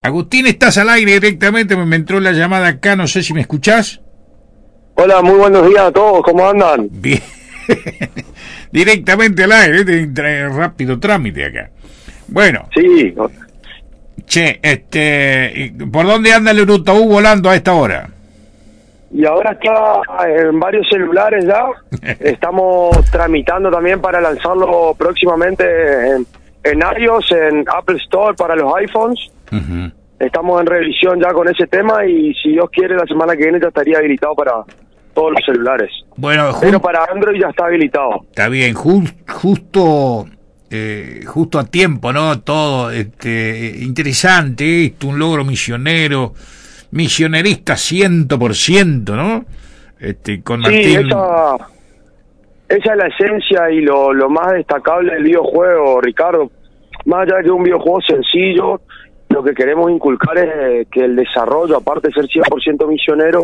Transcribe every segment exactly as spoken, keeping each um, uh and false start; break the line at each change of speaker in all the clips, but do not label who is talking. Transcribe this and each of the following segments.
Agustín, estás al aire directamente, me entró la llamada acá, no sé si me escuchás.
Hola, muy buenos días a todos, ¿cómo andan?
Bien, directamente al aire, de rápido trámite acá. Bueno.
Sí.
Che, este, ¿por dónde anda el Urutaú volando a esta hora?
Y ahora está en varios celulares ya, estamos tramitando también para lanzarlo próximamente en, en iOS, en Apple Store para los iPhones. Uh-huh. Estamos en revisión ya con ese tema y si Dios quiere la semana que viene ya estaría habilitado para todos los celulares.
Bueno,
pero para Android ya está habilitado.
Está bien, ju- justo eh, justo a tiempo, ¿no? Todo este interesante, esto, un logro misionero, misionerista ciento por ciento, ¿no? Este, con Martín.
Sí, esa, esa es la esencia y lo, lo más destacable del videojuego, Ricardo. Más allá de que es un videojuego sencillo, lo que queremos inculcar es que el desarrollo, aparte de ser cien por ciento misionero,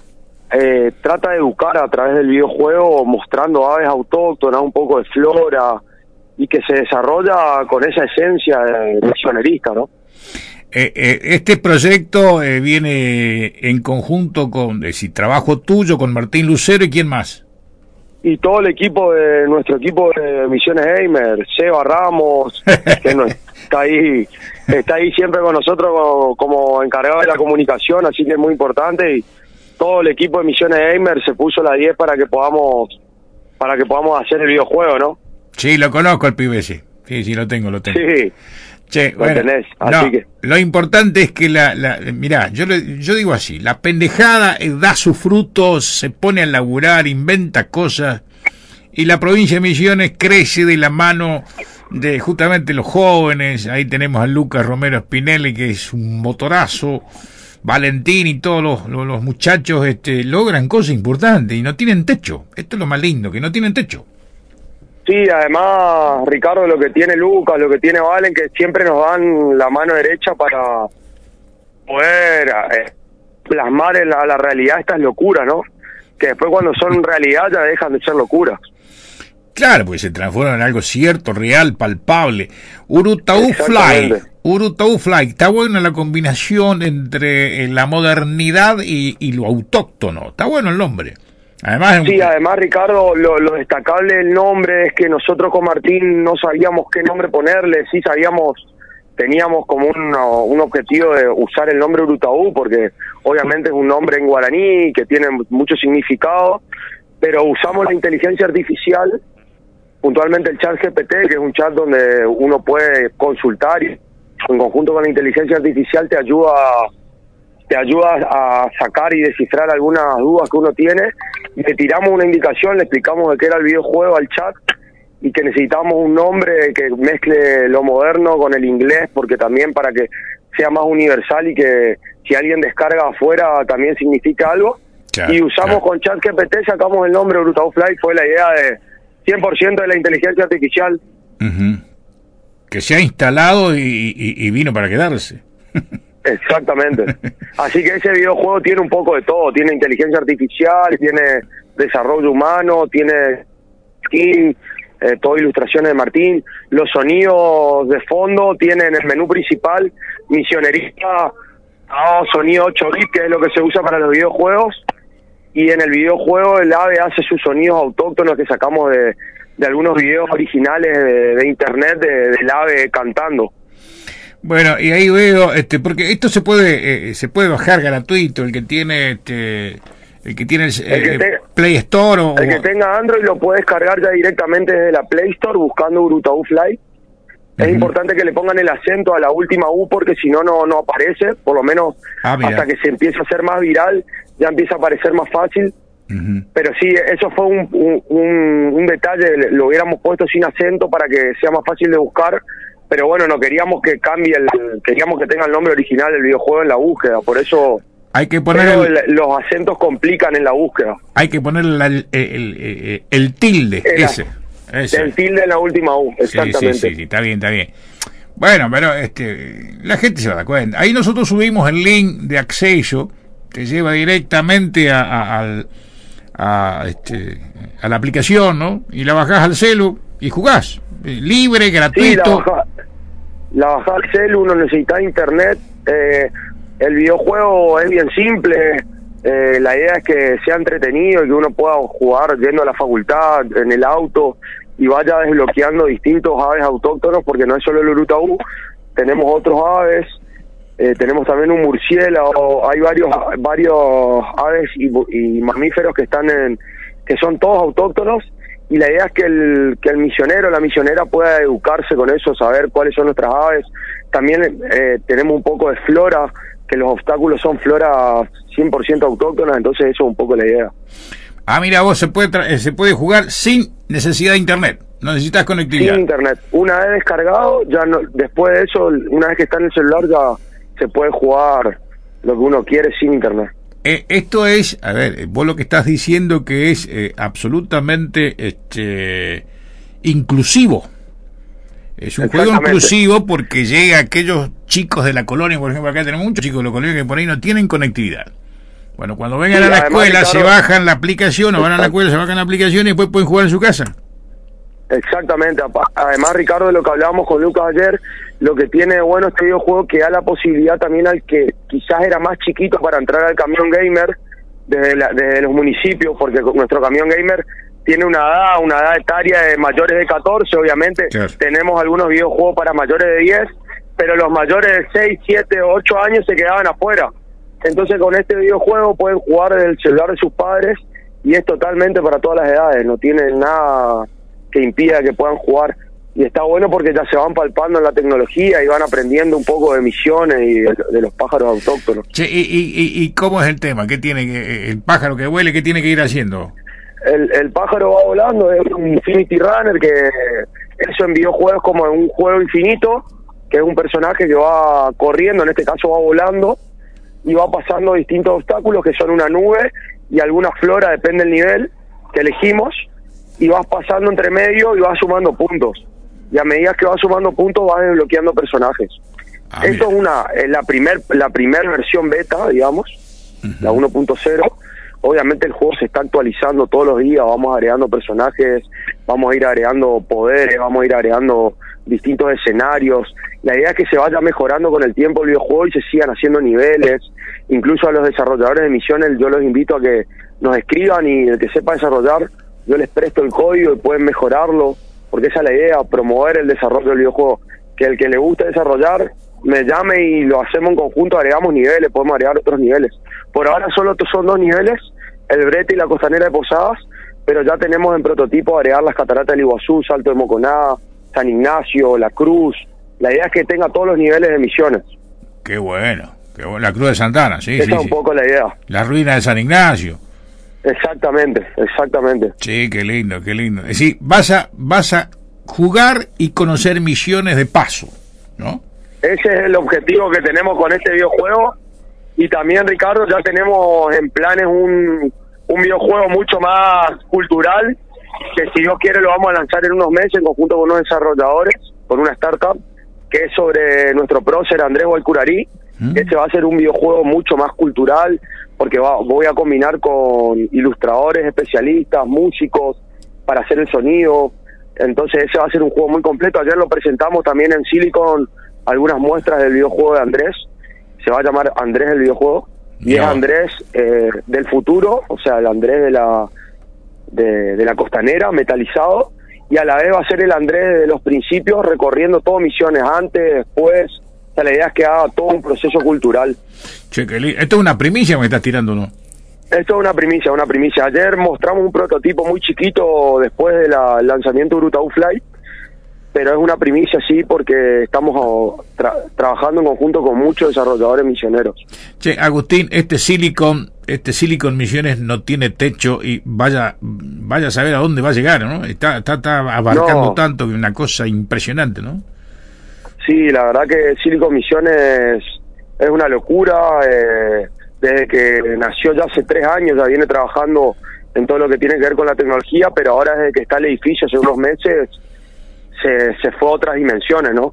eh, trata de educar a través del videojuego, mostrando aves autóctonas, un poco de flora, y que se desarrolla con esa esencia de misionerista, ¿no?
Eh, eh, este proyecto eh, viene en conjunto con, es decir, trabajo tuyo, con Martín Lucero y ¿quién más?
Y todo el equipo de nuestro equipo de Misiones Gamer, Seba Ramos, que no, está ahí está ahí siempre con nosotros como, como encargado de la comunicación, así que es muy importante, y todo el equipo de Misiones Gamer se puso la diez para que podamos para que podamos hacer el videojuego, ¿no?
Sí, lo conozco el pibe ese. Sí, sí, lo tengo, lo tengo.
Sí.
Che,
lo
bueno,
tenés, así
no,
que
lo importante es que la, la mirá, yo le, yo digo así, la pendejada eh, da sus frutos, se pone a laburar, inventa cosas, y la provincia de Misiones crece de la mano de justamente los jóvenes. Ahí tenemos a Lucas Romero Spinelli, que es un motorazo, Valentín y todos los, los, los muchachos este, logran cosas importantes y no tienen techo. Esto es lo más lindo, que no tienen techo.
sí, además, Ricardo, lo que tiene Lucas, lo que tiene Valen, que siempre nos dan la mano derecha para poder eh, plasmar en la, la realidad estas locuras, ¿no? Que después cuando son realidad ya dejan de ser locuras.
Claro, porque se transforma en algo cierto, real, palpable. Urutaú Fly, Urutaú Fly, está buena la combinación entre eh, la modernidad y, y lo autóctono, está bueno el nombre. Además,
sí, además, Ricardo, lo, lo destacable del nombre es que nosotros con Martín no sabíamos qué nombre ponerle, sí sabíamos, teníamos como un, un objetivo de usar el nombre Urutaú, porque obviamente es un nombre en guaraní que tiene mucho significado, pero usamos la inteligencia artificial, puntualmente el chat G P T, que es un chat donde uno puede consultar y en conjunto con la inteligencia artificial te ayuda te ayuda a sacar y descifrar algunas dudas que uno tiene. Le tiramos una indicación, le explicamos de qué era el videojuego al chat y que necesitamos un nombre que mezcle lo moderno con el inglés, porque también para que sea más universal y que si alguien descarga afuera también significa algo. Claro, y usamos claro. con chat G P T, sacamos el nombre Urutaú Fly, fue la idea de cien por ciento de la inteligencia artificial.
Uh-huh. Que se ha instalado y, y, y vino para quedarse.
Exactamente. Así que ese videojuego tiene un poco de todo, tiene inteligencia artificial, tiene desarrollo humano, tiene skin, eh, todo ilustraciones de Martín, los sonidos de fondo tienen el menú principal, misionerista, oh, sonido ocho bits, que es lo que se usa para los videojuegos, y en el videojuego el ave hace sus sonidos autóctonos que sacamos de, de algunos videos originales de, de internet de, del ave cantando.
Bueno, y ahí veo, este, porque esto se puede, eh, se puede bajar gratuito, el que tiene, este, el que tiene el,
el que
eh,
te,
Play Store o
el que tenga Android lo puede descargar ya directamente desde la Play Store buscando Urutaú Fly. Uh-huh. Es importante que le pongan el acento a la última U porque si no, no no aparece, por lo menos ah, hasta que se empiece a hacer más viral, ya empieza a aparecer más fácil. Uh-huh. Pero sí, eso fue un, un, un, un detalle, lo hubiéramos puesto sin acento para que sea más fácil de buscar. Pero bueno, no queríamos que cambie, el, queríamos que tenga el nombre original del videojuego en la búsqueda, por eso
hay que poner el,
el, los acentos complican en la búsqueda.
Hay que poner el, el, el, el tilde,
el,
ese, ese.
El tilde en la última U, exactamente.
Sí, sí, sí, sí, está bien, está bien. Bueno, pero este, la gente se va a dar cuenta. Ahí nosotros subimos el link de acceso, te lleva directamente a, a, a, a, este, a la aplicación, ¿no? Y la bajás al celu y jugás. Libre, gratuito.
Sí, la bajás la baja al celu, uno necesita internet, Eh, el videojuego es bien simple, eh, la idea es que sea entretenido y que uno pueda jugar yendo a la facultad, en el auto, y vaya desbloqueando distintos aves autóctonos, porque no es solo el urutaú, tenemos otros aves, eh, tenemos también un murciélago, hay varios varios aves y, y mamíferos que están en, que son todos autóctonos, y la idea es que el que el misionero, la misionera pueda educarse con eso, saber cuáles son nuestras aves. También eh, tenemos un poco de flora, que los obstáculos son flora cien por ciento autóctonas, entonces eso es un poco la idea.
Ah, mira, vos se puede tra- se puede jugar sin necesidad de internet, no necesitas conectividad.
Sin internet. Una vez descargado, ya no, después de eso, una vez que está en el celular, ya se puede jugar lo que uno quiere sin internet.
Eh, esto es, a ver, vos lo que estás diciendo que es eh, absolutamente este inclusivo. Es un juego inclusivo porque llega a aquellos chicos de la colonia, por ejemplo, acá tenemos muchos chicos de la colonia que por ahí no tienen conectividad. Bueno, cuando vengan sí, a la además, escuela Ricardo, se bajan la aplicación, o van a la escuela, se bajan la aplicación y después pueden jugar en su casa.
Exactamente. Además, Ricardo, de lo que hablábamos con Lucas ayer, lo que tiene de bueno este videojuego que da la posibilidad también al que quizás era más chiquito para entrar al camión gamer desde, la, desde los municipios, porque nuestro camión gamer tiene una edad, una edad etaria de mayores de catorce, obviamente. Claro. Tenemos algunos videojuegos para mayores de diez, pero los mayores de seis, siete, ocho años se quedaban afuera. Entonces con este videojuego pueden jugar desde el celular de sus padres y es totalmente para todas las edades, no tiene nada que impida que puedan jugar. Y está bueno porque ya se van palpando en la tecnología y van aprendiendo un poco de misiones y de, de los pájaros autóctonos.
Che, y, y, ¿Y cómo es el tema? ¿Qué tiene que, el pájaro que vuele, qué tiene que ir haciendo?
El, el pájaro va volando, es un Infinity Runner, que eso en videojuegos como en un juego infinito, que es un personaje que va corriendo, en este caso va volando, y va pasando distintos obstáculos que son una nube y alguna flora, depende del nivel que elegimos, y vas pasando entre medio y vas sumando puntos. Y a medida que vas sumando puntos vas desbloqueando personajes. Ah, Esto mira. es una es la primer la primer versión beta, digamos, uh-huh. la uno punto cero. Obviamente el juego se está actualizando todos los días, vamos agregando personajes, vamos a ir agregando poderes, vamos a ir agregando distintos escenarios. La idea es que se vaya mejorando con el tiempo el videojuego y se sigan haciendo niveles. Incluso a los desarrolladores de misiones yo los invito a que nos escriban y el que sepa desarrollar, yo les presto el código y pueden mejorarlo, porque esa es la idea, promover el desarrollo del videojuego. Que el que le guste desarrollar me llame y lo hacemos en conjunto, agregamos niveles, podemos agregar otros niveles. Por ahora solo son dos niveles, el Brete y la Costanera de Posadas, pero ya tenemos en prototipo agregar las cataratas del Iguazú, Salto de Moconá, San Ignacio, La Cruz. La idea es que tenga todos los niveles de misiones.
Qué bueno, qué bueno. La Cruz de Santana, sí,
Esa
sí,
es un
sí.
poco la idea.
La ruina de San Ignacio.
Exactamente, exactamente.
Sí, qué lindo, qué lindo. Es decir, vas a, vas a jugar y conocer misiones de paso, ¿no?
Ese es el objetivo que tenemos con este videojuego. Y también, Ricardo, ya tenemos en planes un, un videojuego mucho más cultural, que si Dios quiere lo vamos a lanzar en unos meses en conjunto con unos desarrolladores, con una startup, que es sobre nuestro prócer Andrés Gualcurarí. ¿Mm? Ese va a ser un videojuego mucho más cultural, porque va, voy a combinar con ilustradores, especialistas, músicos, para hacer el sonido. Entonces ese va a ser un juego muy completo. Ayer lo presentamos también en Silicon, algunas muestras del videojuego de Andrés. Se va a llamar Andrés el videojuego, y no. es Andrés eh, del futuro, o sea, el Andrés de la de, de la costanera, metalizado, y a la vez va a ser el Andrés de los principios, recorriendo todas misiones, antes, después. O sea, la idea es que haga todo un proceso cultural.
Che, que li- esto es una primicia que me estás tirando, ¿no?
Esto es una primicia, una primicia. Ayer mostramos un prototipo muy chiquito después del lanzamiento de Urutaú Fly, pero es una primicia, sí, porque estamos tra- trabajando en conjunto con muchos desarrolladores misioneros.
Che, Agustín, este Silicon, este Silicon Misiones no tiene techo y vaya, vaya a saber a dónde va a llegar, ¿no? Está, está, está abarcando no. tanto que una cosa impresionante, ¿no?
Sí, la verdad que Silicon Misiones es una locura. Eh, desde que nació ya hace tres años ya viene trabajando en todo lo que tiene que ver con la tecnología, pero ahora desde que está el edificio hace unos meses se, se fue a otras dimensiones, ¿no?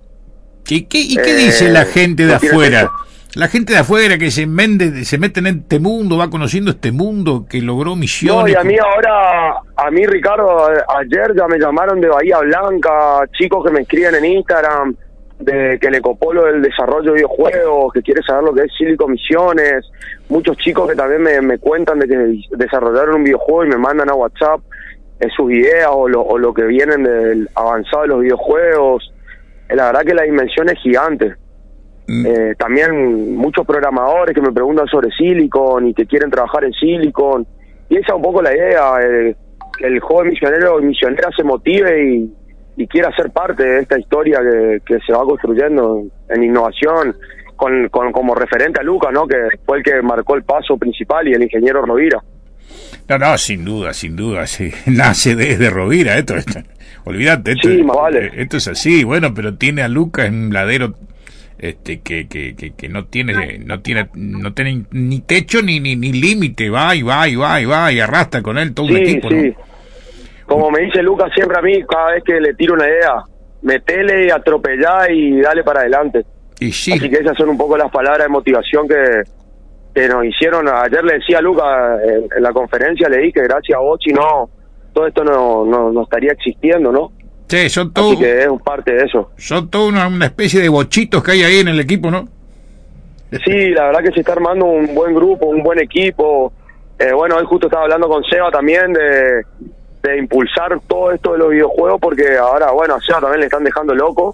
¿Y qué, y qué eh, dice la gente de no afuera? La gente de afuera que se, mende, se mete en este mundo, va conociendo este mundo, que logró misiones.
No, y a mí ahora, a mí Ricardo, ayer ya me llamaron de Bahía Blanca, chicos que me escriben en Instagram, de que le copó lo del desarrollo de videojuegos, que quiere saber lo que es Silicon Misiones, muchos chicos que también me, me cuentan de que desarrollaron un videojuego y me mandan a WhatsApp eh, sus ideas o lo, o lo que vienen del avanzado de los videojuegos. Eh, la verdad que la dimensión es gigante. Mm. Eh, también muchos programadores que me preguntan sobre Silicon y que quieren trabajar en Silicon, y esa es un poco la idea, eh, que el joven misionero y misionera se motive y y quiera ser parte de esta historia que, que se va construyendo en innovación, con, con como referente a Lucas, ¿no? Que fue el que marcó el paso principal, y el ingeniero Rovira.
No, no, sin duda, sin duda, sí, nace desde Rovira, esto, esto olvídate, esto,
sí, más vale.
Esto es así, bueno, pero tiene a Lucas en un ladero este que, que, que, que no tiene no tiene no tiene ni techo ni ni, ni límite, va y va y va y va y arrastra con él todo
sí,
un equipo,
sí.
¿no?
Como me dice Lucas siempre a mí, cada vez que le tiro una idea, metele, atropellá y dale para adelante.
Y sí.
Así que esas son un poco las palabras de motivación que, que nos hicieron. Ayer le decía a Lucas en, en la conferencia, le dije, gracias a vos, si no, todo esto no, no, no estaría existiendo, ¿no?
Sí, son todos.
Así que es parte de eso.
Son toda una, una especie de bochitos que hay ahí en el equipo, ¿no?
Sí, la verdad que se está armando un buen grupo, un buen equipo. Eh, bueno, hoy justo estaba hablando con Seba también de... de impulsar todo esto de los videojuegos, porque ahora, bueno, a Seba también le están dejando loco,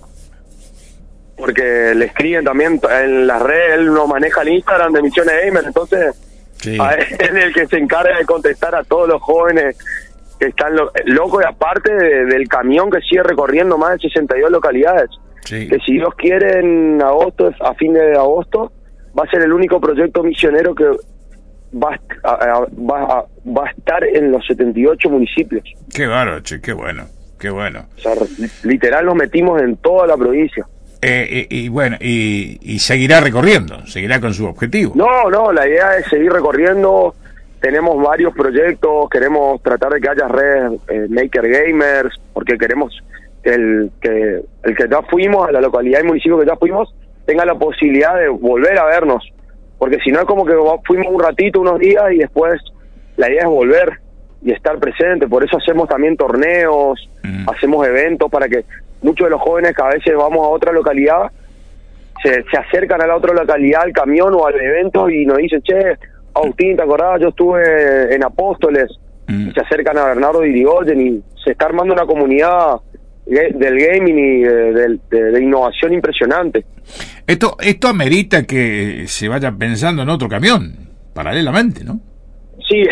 porque le escriben también en las redes, él no maneja el Instagram de Misiones Gamer, entonces sí. A él es el que se encarga de contestar a todos los jóvenes que están lo, locos, y aparte de, del camión que sigue recorriendo más de sesenta y dos localidades, sí. Que si Dios quiere en agosto, a fin de agosto, va a ser el único proyecto misionero que Va a, a, va, a, va a estar en los setenta y ocho municipios.
Qué bárbaro, che, qué bueno, qué bueno.
O sea, literal nos metimos en toda la provincia.
Eh, y, y bueno, y, y seguirá recorriendo, seguirá con su objetivo.
No, no, la idea es seguir recorriendo. Tenemos varios proyectos, queremos tratar de que haya redes eh, Maker Gamers, porque queremos que el que el que ya fuimos, a la localidad y municipio que ya fuimos, tenga la posibilidad de volver a vernos. Porque si no es como que fuimos un ratito, unos días, y después la idea es volver y estar presente. Por eso hacemos también torneos, mm. hacemos eventos para que muchos de los jóvenes que a veces vamos a otra localidad, se, se acercan a la otra localidad, al camión o al evento, y nos dicen, che, Agustín, ¿te acordás? Yo estuve en Apóstoles. Mm. Y se acercan a Bernardo de Irigoyen, y se está armando una comunidad del gaming y de, de, de, de innovación impresionante.
Esto esto amerita que se vaya pensando en otro camión, paralelamente, ¿no?
Sí,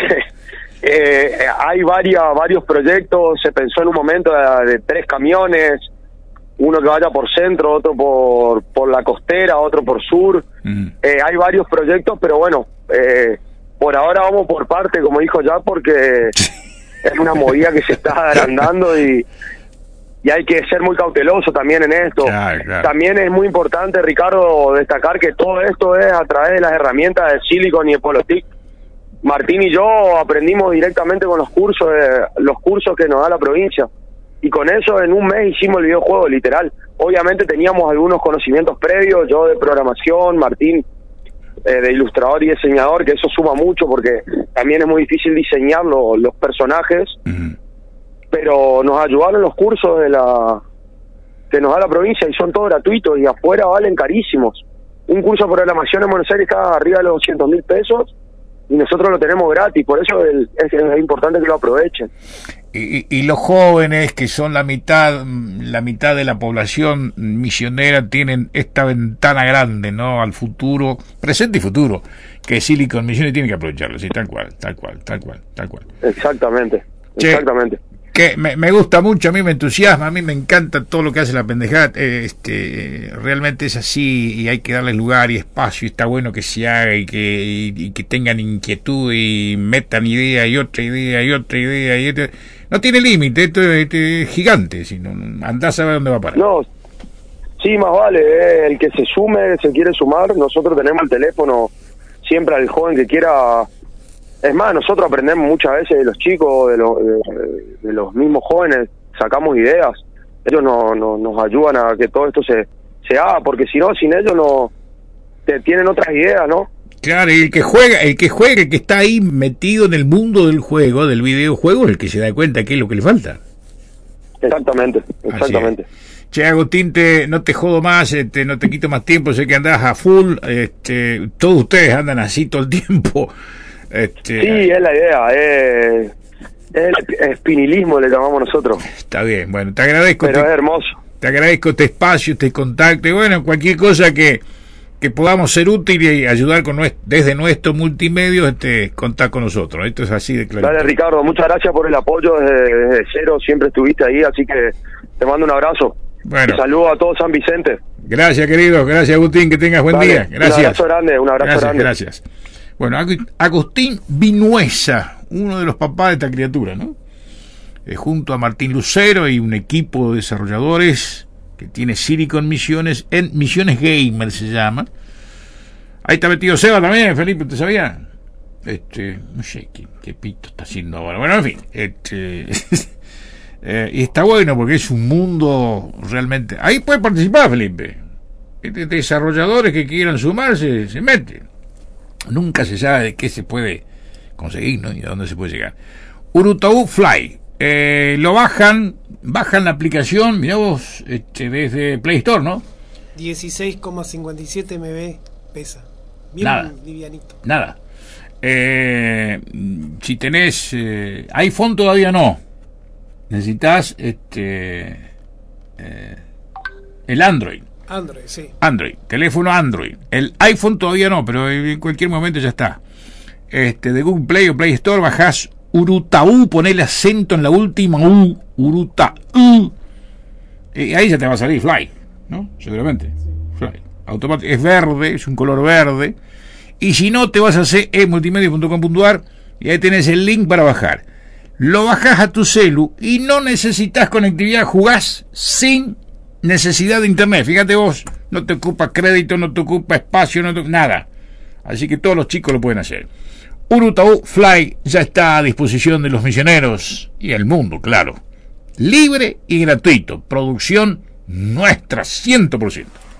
eh, hay varias, varios proyectos. Se pensó en un momento de, de tres camiones, uno que vaya por centro, otro por, por la costera, otro por sur. Mm. Eh, hay varios proyectos, pero bueno, eh, por ahora vamos por parte, como dijo Jack, porque es una movida que se está agrandando y... y hay que ser muy cauteloso también en esto. Claro, claro. También es muy importante, Ricardo, destacar que todo esto es a través de las herramientas de Silicon y de Polotic. Martín y yo aprendimos directamente con los cursos de, los cursos que nos da la provincia, y con eso en un mes hicimos el videojuego, literal. Obviamente teníamos algunos conocimientos previos, yo de programación, Martín eh, de ilustrador y diseñador, que eso suma mucho porque también es muy difícil diseñar lo, los personajes. Uh-huh. Pero nos ayudaron los cursos de la que nos da la provincia, y son todos gratuitos, y afuera valen carísimos. Un curso de programación en Buenos Aires está arriba de los doscientos mil pesos, y nosotros lo tenemos gratis. Por eso es, es, es importante que lo aprovechen.
Y, y los jóvenes, que son la mitad la mitad de la población misionera, tienen esta ventana grande, ¿no?, al futuro, presente y futuro, que Silicon Misiones tiene que aprovecharlo, sí, tal cual, tal cual, tal cual, tal cual.
Exactamente,
che,
exactamente.
Que me, me gusta mucho, a mí me entusiasma, a mí me encanta todo lo que hace la pendejada, eh, este, realmente es así, y hay que darle lugar y espacio, y está bueno que se haga, y que, y, y que tengan inquietud, y metan idea, y otra idea, y otra idea, y otra. No tiene límite, esto, esto es gigante, si no, andás a ver dónde va a parar.
No, sí, más vale, eh, el que se sume, se quiere sumar, nosotros tenemos el teléfono siempre al joven que quiera. Es más, nosotros aprendemos muchas veces de los chicos, de, lo, de, de los mismos jóvenes, sacamos ideas. Ellos no, no, nos ayudan a que todo esto se, se haga, porque si no, sin ellos no te, tienen otras ideas, ¿no?
Claro, y el que juega, el que juega, el que está ahí metido en el mundo del juego, del videojuego, es el que se da cuenta qué es lo que le falta.
Exactamente, exactamente.
Che, Agustín, te, no te jodo más, este, no te quito más tiempo, sé que andás a full, este, todos ustedes andan así todo el tiempo. Este,
sí, es la idea, es, es el espinilismo, le llamamos nosotros.
Está bien, bueno, te agradezco.
Pero
te,
es hermoso.
Te agradezco este espacio, este contacto, y bueno, cualquier cosa que, que podamos ser útil y ayudar con nuestro, desde nuestro multimedio, este, contar con nosotros. Esto es así de claro.
Dale, Ricardo, muchas gracias por el apoyo desde, desde cero, siempre estuviste ahí, así que te mando un abrazo.
Bueno.
Y saludos a todo San Vicente.
Gracias, querido. Gracias, Agustín. Que tengas buen
Dale,
día. Gracias.
Un abrazo grande, un abrazo
gracias,
grande.
Gracias. Bueno, Agustín Vinuesa, uno de los papás de esta criatura, ¿no? Eh, junto a Martín Lucero y un equipo de desarrolladores que tiene Silicon Misiones, en Misiones Gamer se llama. Ahí está metido Seba también, Felipe, ¿te sabía? Este, no sé qué, qué pito está haciendo ahora. Bueno, en fin, este... Eh, y está bueno porque es un mundo realmente... Ahí puede participar, Felipe. Este, desarrolladores que quieran sumarse, se meten. Nunca se sabe de qué se puede conseguir, ¿no? Y a dónde se puede llegar. Urutaú Fly. Eh, lo bajan, bajan la aplicación, mirá vos, este, desde Play Store, ¿no?
dieciséis coma cincuenta y siete megabytes pesa. Bien
Nada.
livianito.
Nada. Eh, si tenés... Eh, iPhone todavía no. Necesitas este eh, el Android.
Android, sí.
Android, teléfono Android. El iPhone todavía no, pero en cualquier momento ya está. Este, de Google Play o Play Store bajás Urutaú, ponele acento en la última U, Urutaú. Y ahí ya te va a salir Fly, ¿no? Seguramente. Fly. Automático. Es verde, es un color verde. Y si no, te vas a c e multimedia punto com punto a r y ahí tenés el link para bajar. Lo bajás a tu celu y no necesitas conectividad, jugás sin necesidad de internet. Fíjate vos, no te ocupa crédito, no te ocupa espacio, no te, nada. Así que todos los chicos lo pueden hacer. Urutaú Fly ya está a disposición de los misioneros y el mundo, claro. Libre y gratuito. Producción nuestra, cien por ciento.